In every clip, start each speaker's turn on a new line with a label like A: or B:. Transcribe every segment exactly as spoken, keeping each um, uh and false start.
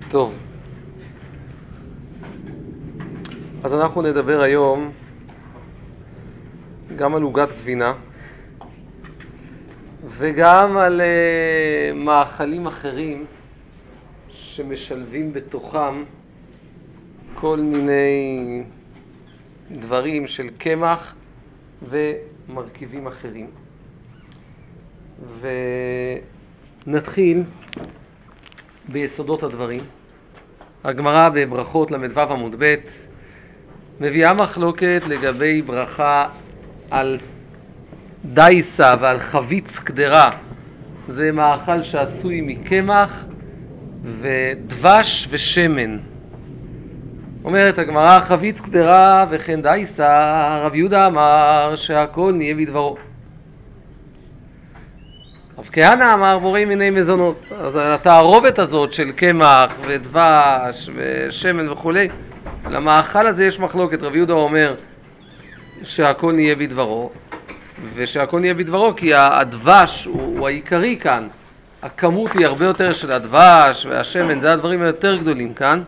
A: טוב, אז אנחנו נדבר היום גם על עוגת גבינה וגם על uh, מאכלים אחרים שמשלבים בתוכם כל מיני דברים של קמח ומרכיבים אחרים. ונתחיל ביסודות הדברים. הגמרא בברכות למדו עמוד ב' מביאה מחלוקת לגבי ברכה על דייסה ועל חביץ קדרה. זה מאכל שעשוי מקמח ודבש ושמן. אומרת הגמרא, חביץ קדרה וכן דייסה, רב יהודה אמר שהכל נהיה בדברו. רב כהנא אמר בורא מיני מזונות. אז התערובת הזאת של קמח ודבש ושמן וכו', למאכל הזה יש מחלוקת. רב יהודה אומר שהכל נהיה בדברו, ושהכל נהיה בדברו כי הדבש הוא, הוא העיקרי כאן. הכמות היא הרבה יותר של הדבש והשמן, זה הדברים היותר גדולים כאן.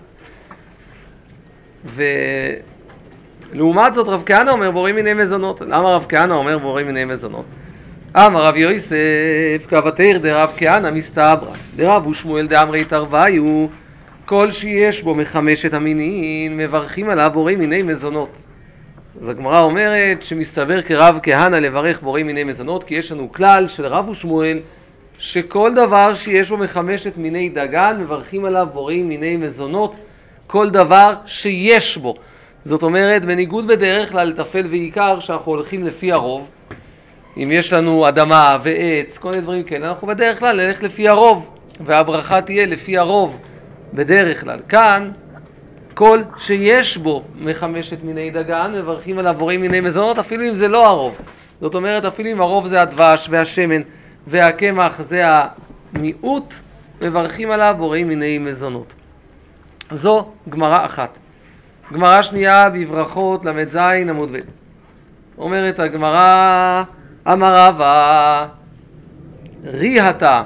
A: ולעומת זאת רב כהנא אומר בורא מיני מזונות. למה רב כהנא אומר בורא מיני מזונות? אמר רב יוסף כבתר דרב כהנא מסתברא דרב ושמואל דאמרי תרוויו, כל שיש בו מחמשת המינים מברכים עליו בורא מיני מזונות. אז הגמרא אומרת שמסתבר כרב כהנא לברך בורא מיני מזונות, כי יש לנו כלל של רב ושמואל שכל דבר שיש בו מחמשת מיני דגן מברכים עליו בורא מיני מזונות, כל דבר שיש בו. זאת אומרת, בניגוד בדרך כלל לטפל ועיקר שאנחנו הולכים לפי הרוב, אם יש לנו אדמה ועץ, כל מיני דברים כאלה, אנחנו בדרך כלל נלך לפי הרוב, והברכה תהיה לפי הרוב בדרך כלל. כאן, כל שיש בו מחמשת מיני דגן, מברכים עליו בורא מיני מזונות, אפילו אם זה לא הרוב. זאת אומרת, אפילו אם הרוב זה הדבש והשמן והקמח זה המיעוט, מברכים עליו בורא מיני מזונות. זו גמרא אחת. גמרא שנייה בברכות למד זין עמוד ב'. אומרת הגמרא, אמר רבא ריהתה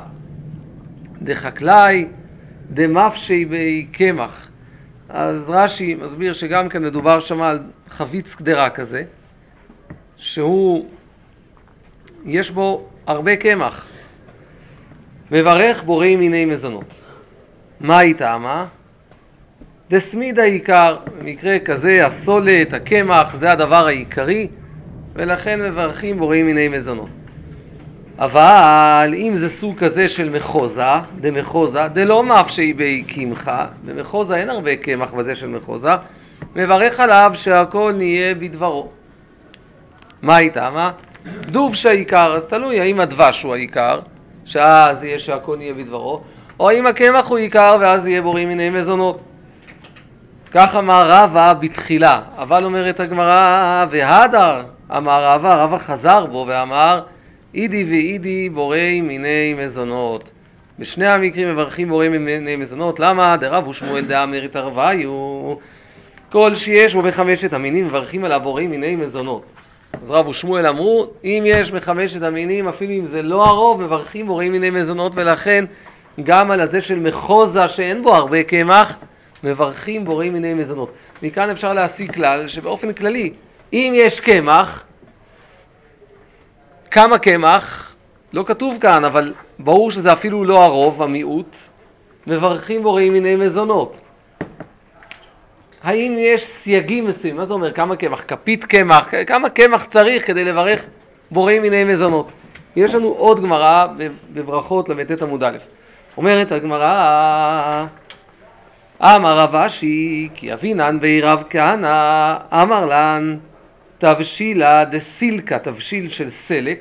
A: דחקלאי דמפשי בי קמח. אז רש"י מסביר שגם כאן מדובר שם על חביץ קדרה כזה, שהוא יש בו הרבה קמח, מברך בורא מיני מזונות. מה היא טעמה? דסמיד העיקר, במקרה כזה הסולת, הקמח, זה הדבר העיקרי, ולכן מברכים בורא מיני מזונות. אבל אם זה סוג כזה של מחוזה, דמחוזה, דלא מפשי בי קמחה, במחוזה אין הרבה קמח בזה של מחוזה, מברך עליו שהכל נהיה בדברו. מה היא טעמה? דוב שהעיקר, אז תלוי האם הדבש הוא העיקר, שאז יהיה שהכל נהיה בדברו, או האם הקמח הוא עיקר ואז יהיה בורא מיני מזונות. כך אמר רבא בתחילה, אבל אומרת הגמרא, והדר אמר רבא, רבא חזר בו ואמר, אידי ואידי בורא מיני מזונות. בשני המקרים מברכים בורא מיני מזונות. למה? דרב ושמואל דאמרי תרוויו, כל שיש בו בחמשת המינים מברכים עליו בורא מיני מזונות. אז רב ושמואל אמרו, אם יש בחמשת המינים, אפילו אם זה לא הרוב, מברכים בורא מיני מזונות, ולכן גם על הזה של מחוזה שאין בו הרבה קמח, מברכים בורא מיני מזונות. מכאן אפשר להשיג כלל שבאופן כללי, אם יש קמח, כמה קמח, לא כתוב כאן, אבל ברור שזה אפילו לא הרוב, המיעוט, מברכים בורא מיני מזונות. האם יש סייגים מסוימים? מה זה אומר? כמה קמח? כפית קמח? כמה קמח צריך כדי לברך בורא מיני מזונות? יש לנו עוד גמרא בברכות למד עמוד א'. אומרת הגמרא, אמר רב אשי כי אבינן בי רב כהנא אמר לן תבשילה דסילקה, תבשיל של סלק,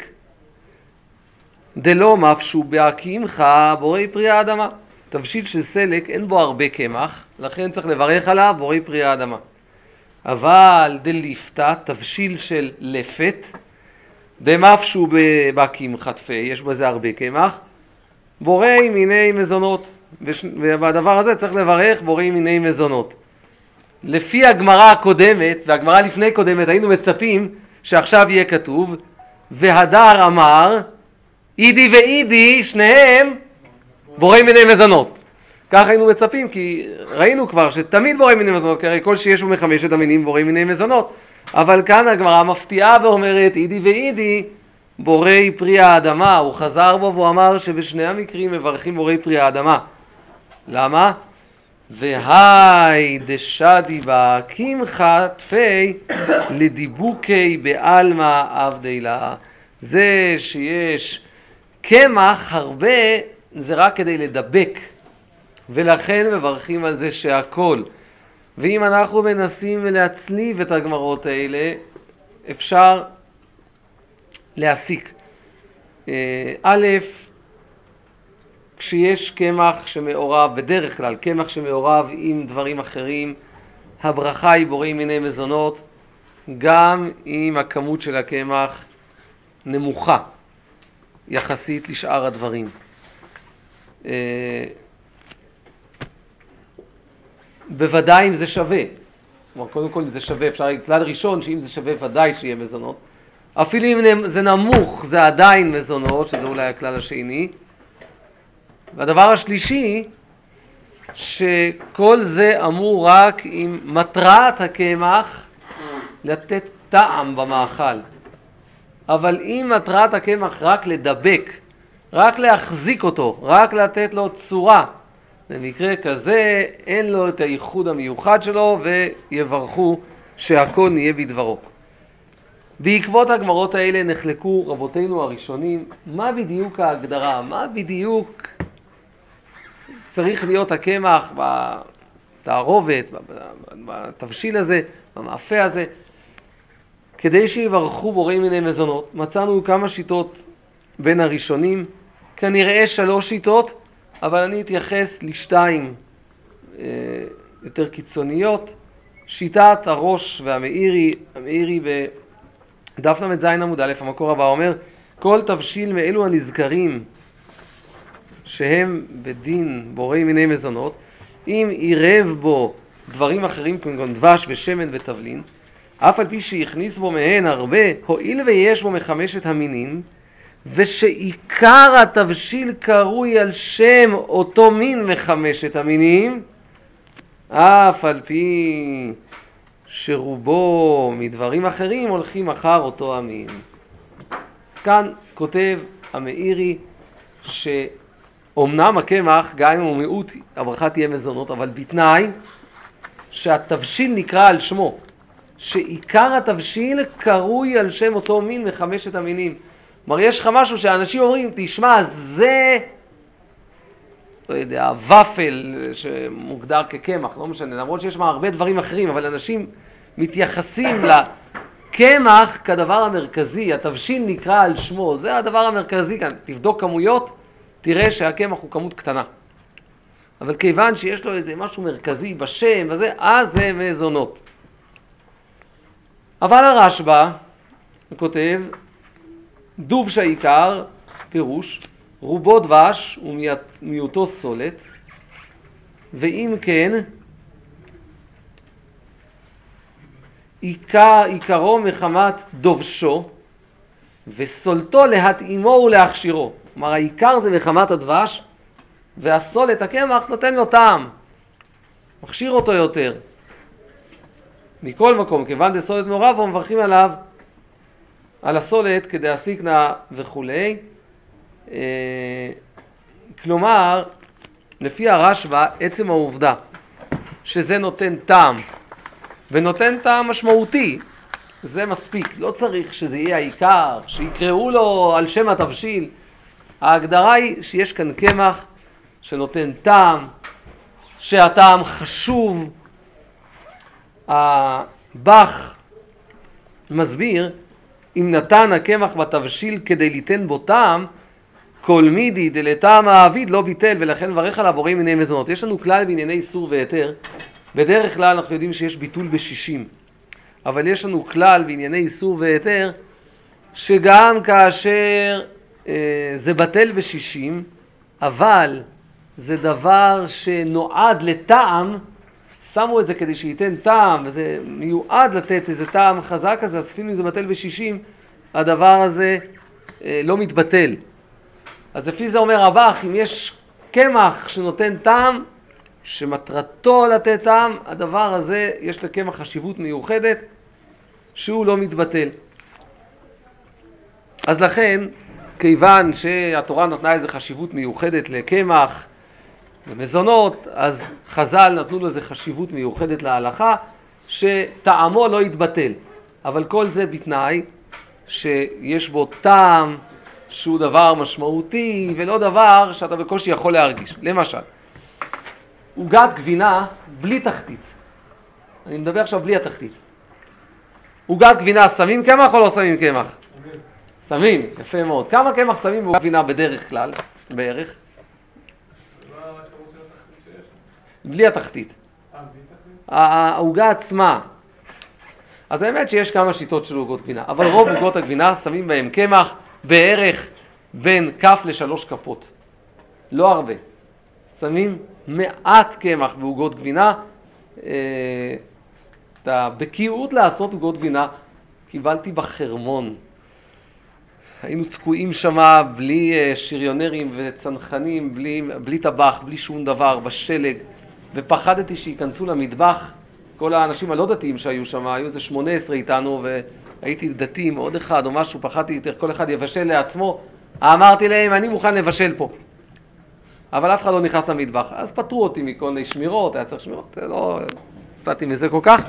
A: דלא מפשו בהקמחה בורא פרי האדמה. תבשיל של סלק אין בו הרבה קמח, לכן צריך לברך עליו בורא פרי האדמה. אבל דליפתא, תבשיל של לפת, דמפשו בהקמחה תפה, יש בזה הרבה קמח, בורא מיני מזונות. ובדבר הזה צריך לברך בורא מיני מזונות. לפי הגמרא הקודמת, והגמרא לפני קודמת, היינו מצפים שעכשיו יהיה כתוב, והדר אמר, אידי ואידי, שניהם בורא מיני מזונות. ככה היינו מצפים, כי ראינו כבר שתמיד בורא מיני מזונות, כי הרי כל שיש הוא מחמשת המינים בורא מיני מזונות. אבל כאן הגמרא מפתיעה ואומרת, אידי ואידי, בוראי פרי האדמה. הוא חזר בו והוא אמר שבשני המקרים מברכים בוראי פרי האדמה. למה? והי דשדי בה קמחא תפי לדיבוקי בעלמא עבדי לה. זה שיש קמח הרבה זה רק כדי לדבק, ולכן מברכים על זה שהכל. ואם אנחנו מנסים להצליב את הגמרות האלה, אפשר להסיק. א', כשיש קמח שמעורב, בדרך כלל קמח שמעורב עם דברים אחרים, הברכה היא בורא מיני מזונות, גם אם הכמות של הקמח נמוכה יחסית לשאר הדברים. בוודאי אם זה שווה. כלומר, קודם כל אם זה שווה, אפשר להגיד כלל ראשון שאם זה שווה ודאי שיהיה מזונות. אפילו אם זה נמוך זה עדיין מזונות, שזה אולי הכלל השני. והדבר השלישי, שכל זה אמור רק עם מטרת הקמח לתת טעם במאכל. אבל אם מטרת הקמח רק לדבק, רק להחזיק אותו, רק לתת לו צורה, במקרה כזה אין לו את הייחוד המיוחד שלו ויברכו שהכל נהיה בדברו. בעקבות הגמרות האלה נחלקו רבותינו הראשונים, מה בדיוק ההגדרה, מה בדיוק צריך להיות הקמח בתערובת, בתבשיל הזה, במאפה הזה, כדי שיברכו בורא מיני מזונות. מצאנו כמה שיטות בין הראשונים, כנראה שלוש שיטות, אבל אני אתייחס לשתיים אה, יותר קיצוניות. שיטת הראש והמאירי, המאירי בדף ל"ז עמוד א', המקור הבא אומר, כל תבשיל מאלו הנזכרים שהם בדין בורא מיני מזונות, אם עירב בו דברים אחרים כגון דבש ושמן ותבלין, אף על פי שהכניס בו מהן הרבה, הואיל ויש בו מחמשת המינים, ושעיקר התבשיל קרוי על שם אותו מין מחמשת המינים, אף על פי שרובו מדברים אחרים הולכים אחר אותו המין. כאן כותב המאירי שאומנם הקמח, גם אם הוא מיעוט, הברכה תהיה מזונות, אבל בתנאי שהתבשיל נקרא על שמו, שעיקר התבשיל קרוי על שם אותו מין מחמשת המינים. כלומר, יש לך משהו שאנשים אומרים, תשמע, זה, לא יודע, ופל שמוגדר כקמח, לא משנה, למרות שיש מה הרבה דברים אחרים, אבל אנשים מתייחסים לקמח כדבר המרכזי, התבשיל נקרא על שמו, זה הדבר המרכזי כאן. תבדוק כמויות, תראה שהקמח הוא כמות קטנה. אבל כיוון שיש לו איזה משהו מרכזי בשם וזה, אז זה מזונות. אבל הרשב"א כותב, דוב שהעיקר, פירוש, רובו דבש ומיעוטו סולת, ואם כן, עיקר, עיקרו מחמת דובשו, וסולתו להתאימו ולהכשירו. כלומר, העיקר זה מחמת הדבש, והסולת, הקמח, נותן לו טעם, מכשיר אותו יותר. מכל מקום, כיוון דסולת מעורב, הם מברכים עליו, על הסולת כדי הסיקנה וכולי. כלומר, לפי הרשב"א, עצם העובדה שזה נותן טעם, ונותן טעם משמעותי, זה מספיק. לא צריך שזה יהיה העיקר, שיקראו לו על שם התבשיל. ההגדרה היא שיש כאן קמח שנותן טעם, שהטעם חשוב. הבח מסביר, אם נתן הקמח בתבשיל כדי ליתן בו טעם, כל מידי דלטעם העביד לא ביטל, ולכן מברך עליו בורא מיני מזונות. יש לנו כלל בענייני איסור והיתר, בדרך כלל אנחנו יודעים שיש ביטול בשישים, אבל יש לנו כלל בענייני איסור והיתר, שגם כאשר אה, זה בטל בשישים, אבל זה דבר שנועד לטעם, שמו את זה כדי שייתן טעם, וזה מיועד לתת איזה טעם חזק הזה, אז אפילו אם זה בטל בשישים, הדבר הזה אה, לא מתבטל. אז לפי זה אומר הבח, אם יש קמח שנותן טעם, שמטרתו לתת טעם, הדבר הזה יש לקמח חשיבות מיוחדת שהוא לא מתבטל. אז לכן, כיוון שהתורה נתנה איזו חשיבות מיוחדת לקמח ומזונות, אז חז"ל נתנו לזה חשיבות מיוחדת להלכה, שטעמו לא יתבטל. אבל כל זה בתנאי שיש בו טעם שהוא דבר משמעותי, ולא דבר שאתה בקושי יכול להרגיש. למשל, עוגת גבינה בלי תחתית. אני מדבר עכשיו בלי התחתית. עוגת גבינה, שמים קמח או לא שמים קמח? שמים, יפה מאוד. כמה קמח שמים בעוגת גבינה בדרך כלל, בערך? בלי התחתית. העוגה עצמה. אז האמת שיש כמה שיטות של עוגות גבינה, אבל רוב עוגות הגבינה שמים בהם קמח בערך בין כף לשלוש כפות. לא הרבה. שמים מעט קמח בעוגות גבינה. את הבקיאות לעשות עוגות גבינה קיבלתי בחרמון. היינו תקועים שמה בלי שריונרים וצנחנים, בלי, בלי טבח, בלי שום דבר, בשלג, ופחדתי שיכנסו למטבח. כל האנשים הלא דתיים שהיו שם, היו איזה שמונה עשרה איתנו, והייתי דתי עם עוד אחד או משהו, פחדתי יותר, כל אחד יבשל לעצמו. אמרתי להם, אני מוכן לבשל פה. אבל אף אחד לא נכנס למטבח. אז פטרו אותי מכל מיני שמירות, היה צריך שמירות, לא עשיתי מזה כל כך.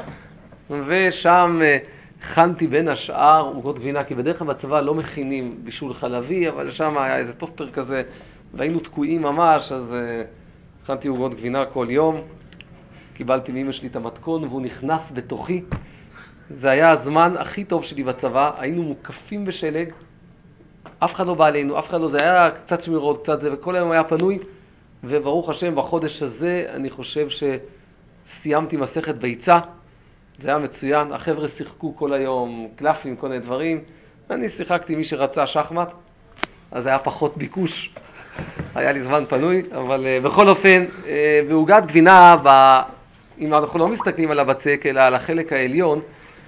A: ושם הכנתי בין השאר עוגות גבינה, כי בדרך כלל בצבא לא מכינים בישול חלבי, אבל שם היה איזה טוסטר כזה, והיינו תקועים ממש, אז הכנתי עוגות גבינה כל יום. קיבלתי מאמא שלי את המתכון, והוא נכנס בתוכי. זה היה הזמן הכי טוב שלי בצבא, היינו מוקפים בשלג, אף אחד לא בא עלינו, אף אחד לא, זה היה קצת שמירות, קצת זה, וכל היום היה פנוי, וברוך השם, בחודש הזה אני חושב שסיימתי מסכת ביצה, זה היה מצוין, החבר'ה שיחקו כל היום קלפים, כל מיני דברים, אני שיחקתי מי שרצה שחמט, אז היה פחות ביקוש, היה לי זמן פנוי, אבל uh, בכל אופן, uh, בעוגת גבינה, ב... אם אנחנו לא מסתכלים על הבצק, אלא על החלק העליון,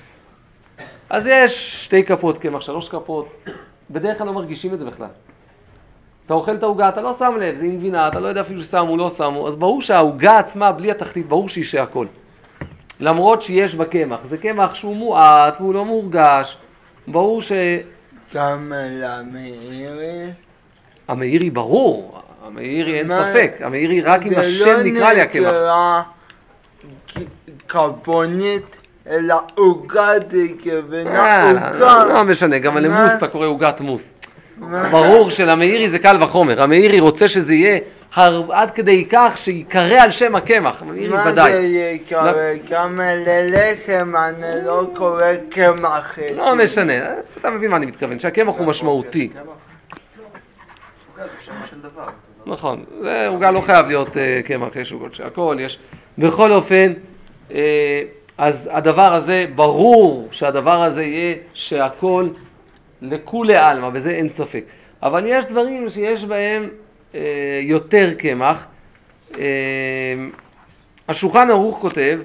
A: אז יש שתי כפות קמח, שלוש כפות, בדרך כלל לא מרגישים את זה בכלל. אתה אוכל את העוגה, אתה לא שם לב, זה עם גבינה, אתה לא יודע אפילו ששמו, לא שמו, אז ברור שהעוגה עצמה, בלי התחתית, ברור שיש הכל. למרות שיש בה קמח, זה קמח שהוא מועט והוא לא מורגש, ברור ש...
B: גם למאירי?
A: המאירי ברור, המאירי אין ספק, המאירי רק עם השם נקרא לי הקמח.
B: זה לא נקרא קרבונית, אלא עוגת גבינה, עוגה.
A: לא משנה, גם למוס אתה קורא עוגת מוס. ברור שלמאירי זה קל וחומר, המאירי רוצה שזה יהיה עד כדי כך שיקרא על שם הקמח, המאירי ודאי.
B: מה זה יקרא? גם ללחם אני לא קורא קמח.
A: לא משנה, אתה מבין מה אני מתכוון, שהקמח הוא משמעותי. נכון, עוגה לא חייב להיות קמח, יש עוגות שהכל, יש... בכל אופן, אז הדבר הזה, ברור שהדבר הזה יהיה שהכל לכולי עלמא, בזה אין ספק. אבל יש דברים שיש בהם יותר קמח. השולחן ערוך כותב,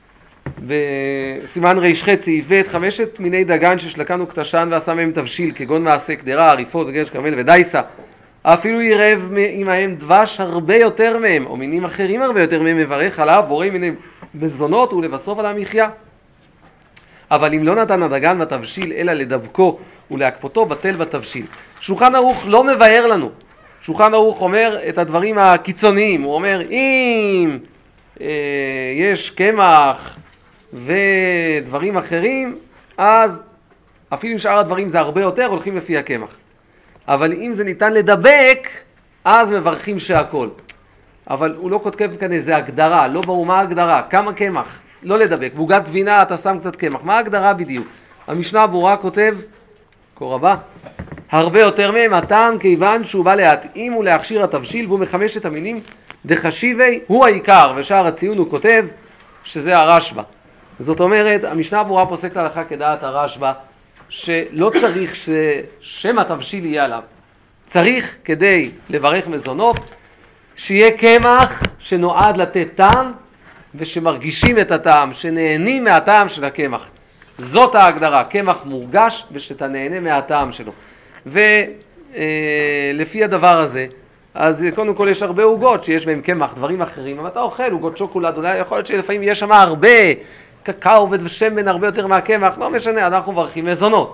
A: בסימן ר' ח' סעיף ב', חמשת מיני דגן ששלקנו קטשן ועשה מהם תבשיל, כגון מעשה קדרה, עריפות, גרש כרמל ודייסה. אפילו ירב עמהם דבש הרבה יותר מהם, או מינים אחרים הרבה יותר מהם, מברך עליו, בורא מיני מזונות ולבסוף על המחיה. אבל אם לא נתן הדגן בתבשיל, אלא לדבקו ולהקפותו, בטל בתבשיל. שולחן ערוך לא מבאר לנו. שולחן ערוך אומר את הדברים הקיצוניים. הוא אומר, אם אה, יש קמח ודברים אחרים, אז אפילו שאר הדברים זה הרבה יותר, הולכים לפי הקמח. אבל אם זה ניתן לדבק, אז מברכים שהכל. אבל הוא לא כותב כאן איזה הגדרה, לא ברור מה ההגדרה, כמה קמח, לא לדבק. בעוגת גבינה אתה שם קצת קמח, מה ההגדרה בדיוק? המשנה ברורה כותב, קורא הבא, הרבה יותר מהם הטעם כיוון שהוא בא להתאים ולהכשיר התבשיל, והוא מחמשת המינים דחשיבי, הוא העיקר, ושאר הציון הוא כותב שזה הרשב"א. זאת אומרת, המשנה ברורה פוסקת הלכה כדעת הרשב"א, שלא צריך ששם התבשיל יהיה עליו. צריך כדי לברך מזונות, שיהיה קמח שנועד לתת טעם, ושמרגישים את הטעם, שנהנים מהטעם של הקמח. זאת ההגדרה, קמח מורגש ושאתה נהנה מהטעם שלו. ולפי הדבר הזה, אז קודם כל יש הרבה עוגות שיש בהם קמח, דברים אחרים, אבל אתה אוכל עוגות שוקולד, אולי יכול להיות שלפעמים יש שם הרבה קקאו ושמן הרבה יותר מהקמח, לא משנה, אנחנו מברכים מזונות.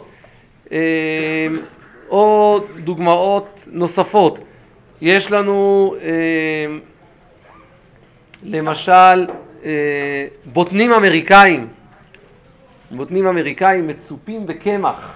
A: או דוגמאות נוספות, יש לנו למשל בוטנים אמריקאים, בוטנים אמריקאים מצופים בקמח,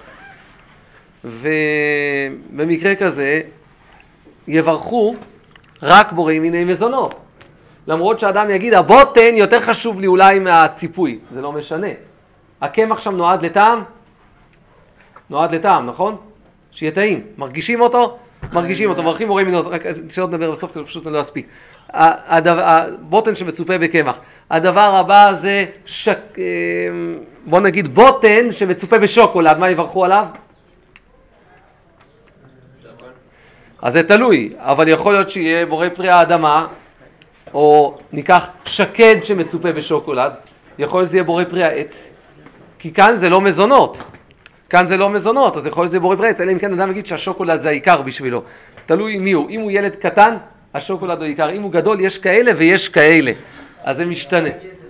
A: ובמקרה כזה יברכו רק בורא מיני מזונות. למרות שאדם יגיד, הבוטן יותר חשוב לי אולי מהציפוי, זה לא משנה. הקמח שם נועד לטעם? נועד לטעם, נכון? שיהיה טעים. מרגישים אותו? מרגישים אותו, מברכים בורא מיני, רק שלא נדבר בסוף, כי פשוט אני לא אספיק. הבוטן שמצופה בקמח. הדבר הבא זה, שק... בוא נגיד בוטן שמצופה בשוקולד, מה יברכו עליו? אז זה תלוי, אבל יכול להיות שיהיה בורא פרי האדמה, או ניקח שקד שמצופה בשוקולד, יכול להיות שזה יהיה בורא פרי העץ, כי כאן זה לא מזונות, כאן זה לא מזונות, אז יכול להיות שזה בורא פרי העץ, אלא אם כן אדם יגיד שהשוקולד זה העיקר בשבילו, תלוי מי הוא, אם הוא ילד קטן, השוקולד הוא העיקר, אם הוא גדול יש כאלה ויש כאלה, אז זה משתנה.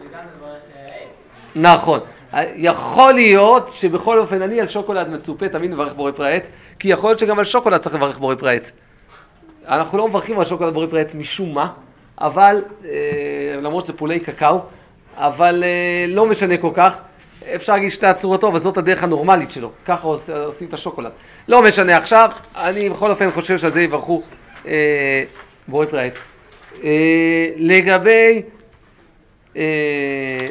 A: נכון, יכול להיות שבכל אופן אני על שוקולד מצופה תמיד מברך בורא פרי העץ, כי יכול להיות שגם על שוקולד צריך לברך בורא פרי העץ. אנחנו לא מברכים על שוקולד בורא פרי העץ משום מה, אבל, אה, למרות שזה פולי קקאו, אבל אה, לא משנה כל כך, אפשר להגיד שתי הצורתו, אבל זאת הדרך הנורמלית שלו, ככה עושים את השוקולד. לא משנה עכשיו, אני בכל אופן חושב שעל זה יברכו אה, בורא פרי העץ. אה, לגבי אה,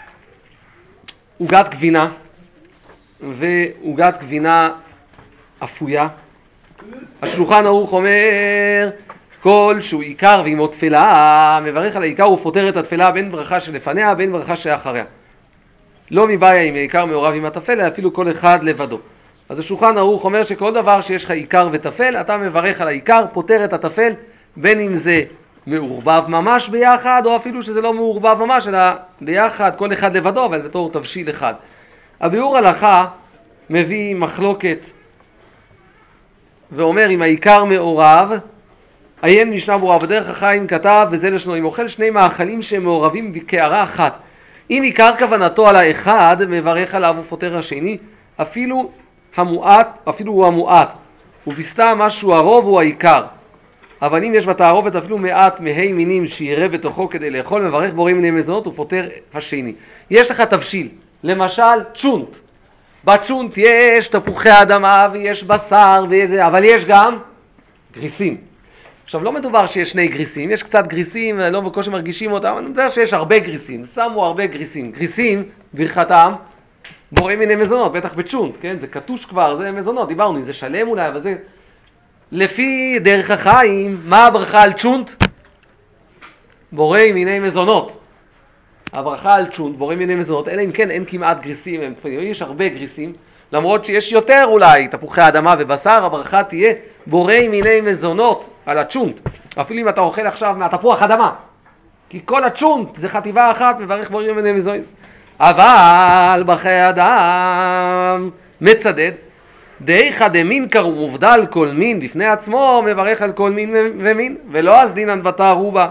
A: עוגת גבינה, ועוגת גבינה אפויה, השולחן ערוך אומר, כל שהוא עיקר ועמו תפלה, מברך על העיקר ופותר את התפלה בין ברכה שלפניה בין ברכה שאחריה. לא מבעיה עם העיקר מעורב עם התפל, אפילו כל אחד לבדו. אז השולחן ערוך אומר שכל דבר שיש לך עיקר ותפל, אתה מברך על העיקר, פותר את התפל, בין אם זה מעורבב ממש ביחד, או אפילו שזה לא מעורבב ממש, אלא ביחד, כל אחד לבדו, אבל בתור תבשיל אחד. הביאור הלכה מביא מחלוקת ואומר, אם העיקר מעורב, עיין משנה ברורה, בדרך החיים כתב, וזה לשונו, אם אוכל שני מאכלים שהם מעורבים בקערה אחת, אם עיקר כוונתו על האחד, מברך עליו ופותר השני, אפילו המועט, אפילו הוא המועט, ובסתם משהו הרוב הוא העיקר. אבל אם יש בתערובת אפילו מעט מהי מינים שיראה בתוכו כדי לאכול, מברך בורא מיני מזונות ופותר השני. יש לך תבשיל, למשל צ'ונט. בצ'ונט יש תפוחי אדמה ויש בשר וזה, אבל יש גם גריסים. עכשיו לא מדובר שיש שני גריסים, יש קצת גריסים, לא בקושי מרגישים אותם, אני מדבר שיש הרבה גריסים, שמו הרבה גריסים. גריסים, ברכתם, בורא מיני מזונות, בטח בצ'ונט, כן? זה קטוש כבר, זה מזונות, דיברנו, זה שלם אולי, אבל זה... לפי דרך החיים, מה הברכה על צ'ונט? בורא מיני מזונות. הברכה על צ'ונט, בורא מיני מזונות, אלא אם כן אין כמעט גריסים, הם, יש הרבה גריסים, למרות שיש יותר אולי תפוחי אדמה ובשר, הברכה תהיה בורא מיני מזונות על הצ'ונט. אפילו אם אתה אוכל עכשיו מהתפוח אדמה, כי כל הצ'ונט זה חטיבה אחת, מברך בורא מיני מזונות. אבל בחיי אדם מצדד, דאיכא דמין קר ומובדל כל מין בפני עצמו, מברך על כל מין ומין, ולא אז דינן בתר רובה,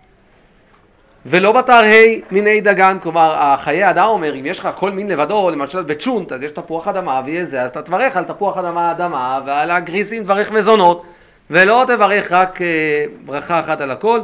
A: ולא בתר ה' מיני דגן. כלומר, החיי אדם אומר, אם יש לך כל מין לבדו, למשל בצ'ונט, אז יש תפוח אדמה ויש זה, אז אתה תברך על תפוח אדמה אדמה, ועל הגריסים תברך מזונות, ולא תברך רק אה, ברכה אחת על הכל.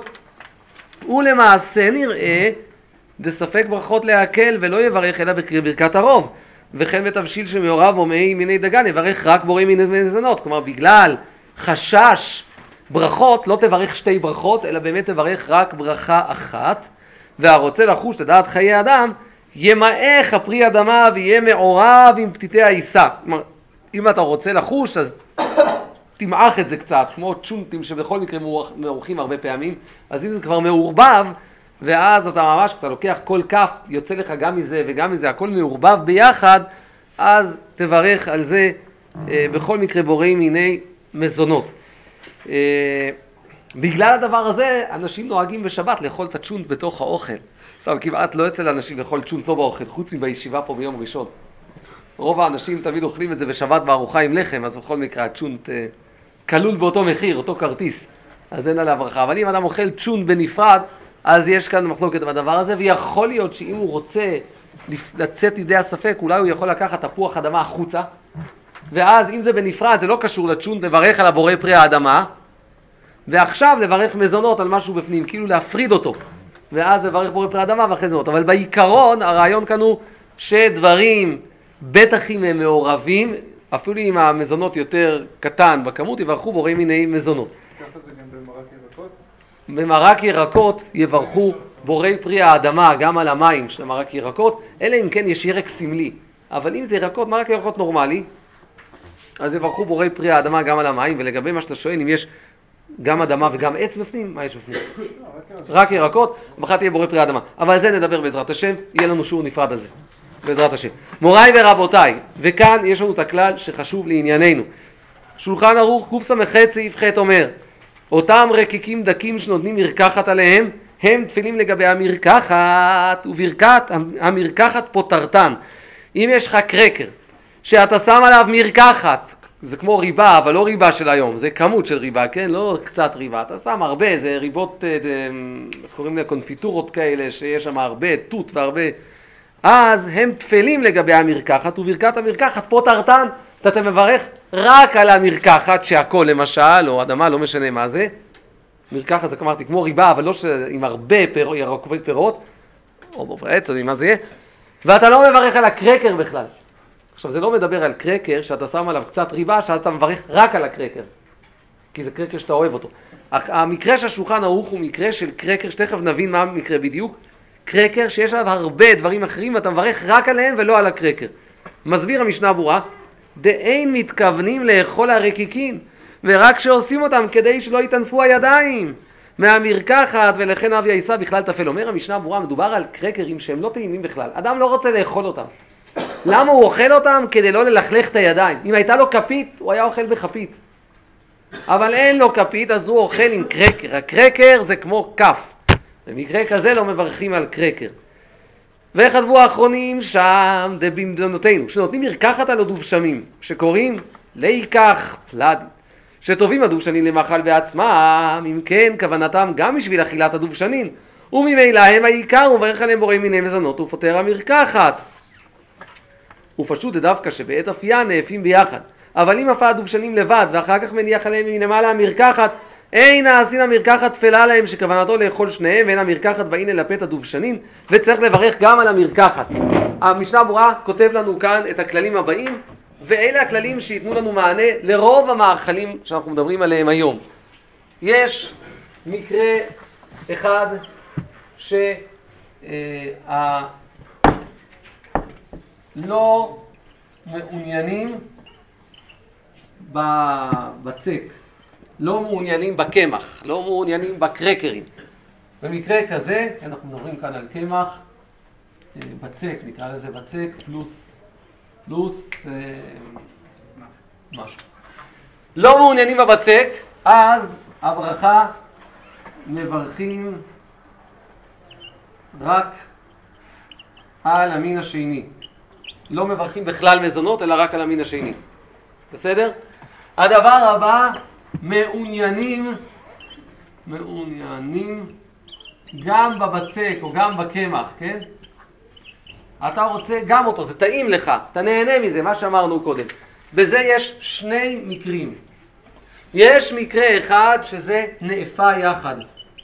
A: ולמעשה נראה דספק ברכות להקל, ולא יברך אלא בברכת הרוב. וכן בתבשיל שמעורב או מעי מיני דגן, יברך רק בורא מיני מזונות. כלומר, בגלל חשש ברכות, לא תברך שתי ברכות, אלא באמת תברך רק ברכה אחת. והרוצה לחוש לדעת חיי אדם, ימאך הפרי אדמה ויהיה מעורב עם פתיתי העיסה. כלומר, אם אתה רוצה לחוש, אז תמעך את זה קצת, כמו צ'ונטים שבכל מקרה מעורכים הרבה פעמים. אז אם זה כבר מעורבב, ואז אתה ממש, אתה לוקח כל כף, יוצא לך גם מזה וגם מזה, הכל מעורבב ביחד, אז תברך על זה אה, בכל מקרה בורא מיני מזונות. אה, בגלל הדבר הזה, אנשים נוהגים בשבת לאכול את הצ'ונט בתוך האוכל. עכשיו, כמעט לא אצל אנשים לאכול צ'ונט לא באוכל, חוץ מבישיבה פה ביום ראשון. רוב האנשים תמיד אוכלים את זה בשבת בארוחה עם לחם, אז בכל מקרה הצ'ונט אה, כלול באותו מחיר, אותו כרטיס. אז אין עליו ברכה. אבל אם אדם אוכל צ'ון בנפרד, אז יש כאן מחלוקת בדבר הזה, ויכול להיות שאם הוא רוצה לצאת ידי הספק, אולי הוא יכול לקחת תפוח אדמה החוצה, ואז אם זה בנפרד, זה לא קשור לצ'ון, לברך על הבורא פרי האדמה, ועכשיו לברך מזונות על משהו בפנים, כאילו להפריד אותו, ואז לברך בורא פרי האדמה ואחרי מזונות. אבל בעיקרון, הרעיון כאן הוא שדברים, בטח אם הם מעורבים, אפילו אם המזונות יותר קטן בכמות, יברכו בורא מיני מזונות.
C: ככה זה גם במרק ירקות?
A: במרק ירקות יברכו בורי פרי האדמה גם על המים של מרק ירקות, אלא אם כן יש ירק סמלי. אבל אם זה ירקות, מרק ירקות נורמלי, אז יברכו בורי פרי האדמה גם על המים. ולגבי מה שאתה שואל, אם יש גם אדמה וגם עץ בפנים, מה יש בפנים? רק ירקות, מחר תהיה בורי פרי האדמה. אבל על זה נדבר בעזרת השם, יהיה לנו שיעור נפרד על זה, בעזרת השם. מוריי ורבותיי, וכאן יש לנו את הכלל שחשוב לענייננו. שולחן ערוך קס"ח סעיף ח' אומר, אותם רקיקים דקים שנותנים מרקחת עליהם, הם תפילים לגבי המרקחת, וברכת המרקחת פותרתן. אם יש לך קרקר, שאתה שם עליו מרקחת, זה כמו ריבה, אבל לא ריבה של היום, זה כמות של ריבה, כן? לא קצת ריבה, אתה שם הרבה, זה ריבות, איך קוראים לה, קונפיטורות כאלה, שיש שם הרבה תות והרבה, אז הם תפילים לגבי המרקחת, וברכת המרקחת פותרתן, אתה מברך רק על המרקחת, שהכל למשל, או אדמה, לא משנה מה זה, מרקחת זה כמרתי כמו ריבה, אבל לא ש... עם הרבה פירות, ירקות פירות, או בברץ, או מה זה יהיה, ואתה לא מברך על הקרקר בכלל. עכשיו, זה לא מדבר על קרקר, שאתה שם עליו קצת ריבה, שאתה מברך רק על הקרקר, כי זה קרקר שאתה אוהב אותו. המקרה של השולחן ערוך הוא מקרה של קרקר, שתכף נבין מה המקרה בדיוק, קרקר שיש עליו הרבה דברים אחרים, ואתה מברך רק עליהם ולא על הקרקר. מסביר המשנה ברורה, דאין מתכוונים לאכול הרקיקין, ורק שעושים אותם כדי שלא יתנפו הידיים מהמרקחת, ולכן אבי עיסה בכלל תפל. אומר המשנה ברורה, מדובר על קרקרים שהם לא טעימים בכלל, אדם לא רוצה לאכול אותם. למה הוא אוכל אותם? כדי לא ללכלך את הידיים. אם הייתה לו כפית, הוא היה אוכל בכפית, אבל אין לו כפית, אז הוא אוכל עם קרקר. הקרקר זה כמו כף, במקרה כזה לא מברכים על קרקר. וכתבו האחרונים שם דבמדונותינו, שנותנים מרקחת על הדובשמים, שקוראים ליקח פלד, שטובים הדובשנים למאכל בעצמם, אם כן כוונתם גם בשביל אכילת הדובשנים, וממילא הם העיקר, וברך עליהם בורא מיני מזונות ופותר המרקחת. ופשוט דווקא שבעת אפייה נאפים ביחד, אבל אם אפה הדובשנים לבד ואחר כך מניח עליהם מלמעלה המרקחת, אין נעשין המרקחת תפלה להם, שכוונתו לאכול שניהם, ואין המרקחת באין אל הפת הדובשנין, וצריך לברך גם על המרקחת. המשנה ברורה כותב לנו כאן את הכללים הבאים, ואלה הכללים שיתנו לנו מענה לרוב המאכלים שאנחנו מדברים עליהם היום. יש מקרה אחד שלא מעוניינים בבצק, לא מעוניינים בקמח, לא מעוניינים בקרקרים. במקרה כזה, אנחנו מדברים כאן על קמח, בצק, נקרא לזה בצק, פלוס, פלוס, אה, משהו. לא מעוניינים בבצק, אז הברכה מברכים רק על המין השני. לא מברכים בכלל מזונות, אלא רק על המין השני. בסדר? הדבר הבא, מעוניינים, מעוניינים גם בבצק או גם בקמח, כן? אתה רוצה גם אותו, זה טעים לך, אתה נהנה מזה, מה שאמרנו קודם. בזה יש שני מקרים. יש מקרה אחד שזה נאפה יחד.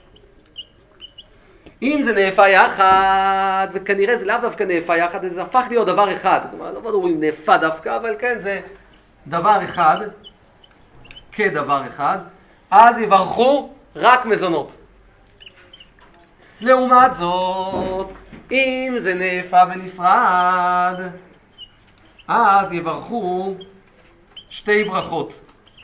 A: אם זה נאפה יחד, וכנראה זה לאו דווקא נאפה יחד, זה הפך להיות דבר אחד. כלומר, לא בדור אם נאפה דווקא, אבל כן, זה דבר אחד, כדבר אחד, אז יברכו רק מזונות. לעומת זאת, אם זה נאפה בנפרד, אז יברכו שתי ברכות.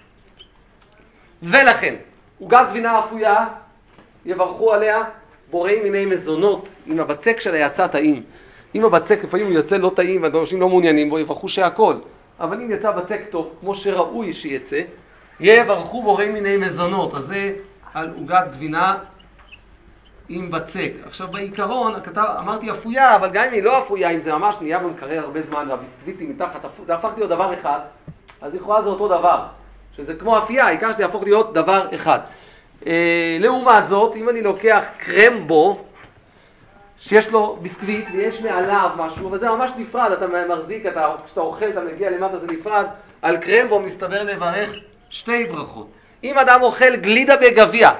A: ולכן, עוגת גבינה אפויה, יברכו עליה בוראים מיני מזונות, אם הבצק שלה יצא טעים. אם הבצק לפעמים הוא יוצא לא טעים והאנשים לא מעוניינים בו, יברכו שהכל. אבל אם יצא בצק טוב, כמו שראוי שיצא, יברכו בוראים מיני מזונות. אז זה על עוגת גבינה עם בצק. עכשיו בעיקרון, הכתב, אמרתי אפויה, אבל גם אם היא לא אפויה, אם זה ממש נהיה במקרר הרבה זמן והביסקוויטי מתחת, זה הפך להיות דבר אחד, אז לכאורה זה אותו דבר, שזה כמו אפייה, העיקר שזה יהפוך להיות דבר אחד. אה, לעומת זאת, אם אני לוקח קרמבו, שיש לו ביסקוויט ויש מעליו משהו, וזה ממש נפרד, אתה מחזיק, אתה, כשאתה אוכל, אתה מגיע למטה, זה נפרד, על קרמבו מסתבר לברך שתי ברכות. אם אדם אוכל גלידה בגביע,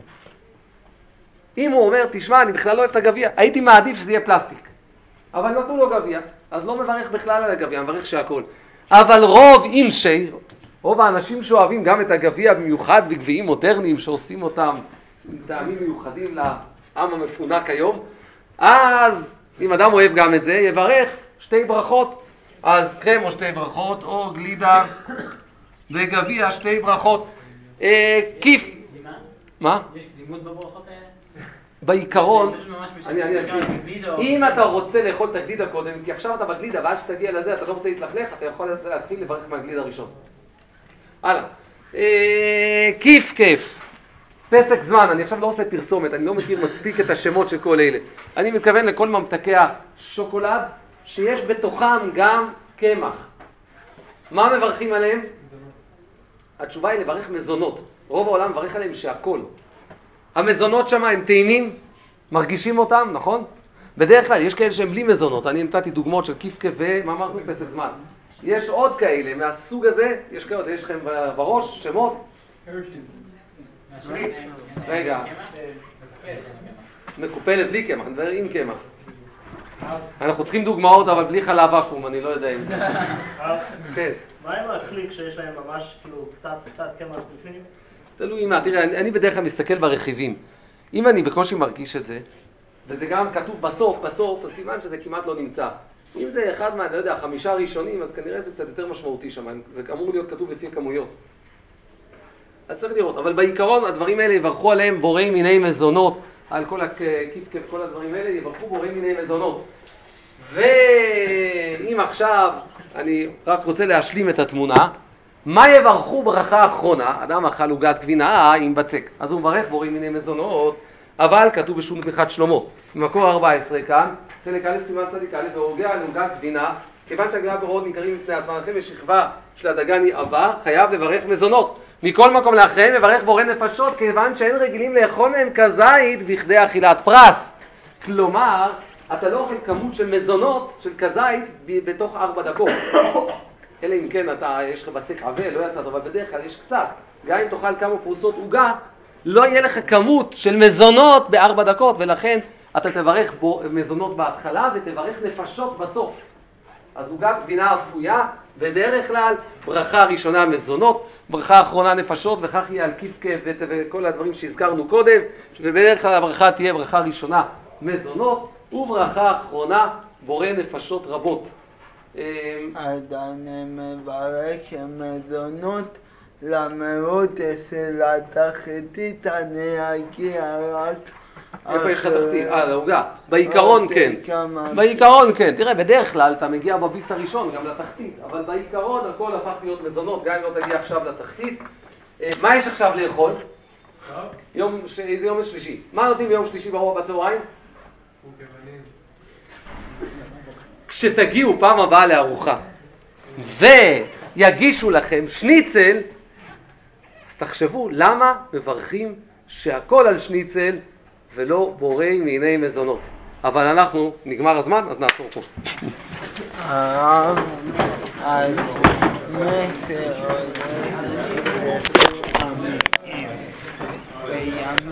A: אם הוא אומר, תשמע, אני בכלל לא אוהב את הגביע, הייתי מעדיף שזה יהיה פלסטיק, אבל נתנו לו גביע, אז לא מברך בכלל על הגביע, מברך שהכל. אבל רוב אינשי, רוב האנשים שאוהבים גם את הגביע, במיוחד בגביעים מודרניים שעושים אותם עם טעמים מיוחדים לעם המפונק היום, אז אם אדם אוהב גם את זה, יברך שתי ברכות, אז קרם או שתי ברכות, או גלידה וגביע שתי ברכות. אה, כיף. מה?
D: יש קדימות בברכות האלה?
A: בעיקרון,
D: זה פשוט ממש משנה.
A: אני אני אסביר. אם אתה רוצה לאכול את הגלידה קודם, כי עכשיו אתה בגלידה ועד שתגיע לזה אתה לא רוצה להתלכלך, אתה יכול להתחיל לברך מהגלידה הראשון. הלאה. אה, כיף כיף. פסק זמן, אני עכשיו לא עושה פרסומת, אני לא מכיר מספיק את השמות של כל אלה. אני מתכוון לכל ממתקי השוקולד שיש בתוכם גם קמח. מה מברכים עליהם? התשובה היא לברך מזונות. רוב העולם מברך עליהם שהכל. המזונות שם הם טעימים, מרגישים אותם, נכון? בדרך כלל יש כאלה שהם בלי מזונות. אני נתתי דוגמאות של קיפקה ומה אמרנו פסק זמן. יש עוד כאלה מהסוג הזה, יש כאלה, יש לכם בראש שמות? רגע, מקופלת בלי קמח, נדבר עם קמח. אנחנו צריכים דוגמאות אבל בלי חלב ואקום, אני לא יודע אם. כן.
E: מה עם הקליק שיש להם ממש כאילו קצת קצת קמח בפנים?
A: תלוי מה, תראה, אני, אני בדרך כלל מסתכל ברכיבים. אם אני בקושי מרגיש את זה, וזה גם כתוב בסוף, בסוף, אז סימן שזה כמעט לא נמצא. אם זה אחד מה, לא יודע, חמישה ראשונים, אז כנראה זה קצת יותר משמעותי שם, זה אמור להיות כתוב לפי כמויות. אז צריך לראות, אבל בעיקרון הדברים האלה יברכו עליהם בוראי מיני מזונות, על כל הקיפקה וכל הדברים האלה יברכו בוראי מיני מזונות. ואם עכשיו אני רק רוצה להשלים את התמונה, מה יברכו ברכה האחרונה? אדם אכל עוגת גבינה עם בצק, אז הוא מברך בוראי מיני מזונות, אבל כתוב בשום תמיכת שלמה, במקור ארבע עשרה כאן, חלק א' סימן צדיק א', והוגע על עוגת גבינה, כיוון שהגבינה פירות ניכרים לפני עצמם, לכן בשכבה של הדגן היא עבה, חייב לברך מזונות. מכל מקום לאחריהם מברך בורא נפשות, כיוון שאין רגילים לאכול מהם כזית בכדי אכילת פרס. כלומר, אתה לא אוכל כמות של מזונות, של כזית, בתוך ארבע דקות. אלא אם כן, אתה, יש לך בצק עבה, לא יצאת, אבל בדרך כלל יש קצת. גם אם תאכל כמה פרוסות עוגה, לא יהיה לך כמות של מזונות בארבע דקות, ולכן אתה תברך בו מזונות בהתחלה ותברך נפשות בסוף. אז עוגת גבינה אפויה, בדרך כלל ברכה ראשונה מזונות, ברכה אחרונה נפשות, וכך יהיה על קיפקה וכל הדברים שהזכרנו קודם, ובדרך כלל הברכה תהיה ברכה ראשונה מזונות, וברכה אחרונה בורא נפשות רבות.
B: אז אני מברך מזונות, למרות של התחתית אני אגיע רק
A: איפה יש לך תחתית? אה, לעוגה. בעיקרון כן. בעיקרון כן. תראה, בדרך כלל אתה מגיע בביס הראשון גם לתחתית, אבל בעיקרון הכל הפך להיות מזונות, גם אם לא תגיע עכשיו לתחתית. מה יש עכשיו לאכול? יום, איזה יום שלישי? מה נותנים ביום שלישי ברור בצהריים? כשתגיעו פעם הבאה לארוחה ויגישו לכם שניצל, אז תחשבו למה מברכים שהכל על שניצל ולא בוראי מיני מזונות. אבל אנחנו, נגמר הזמן, אז נעצור פה.
B: הרב, אז מסר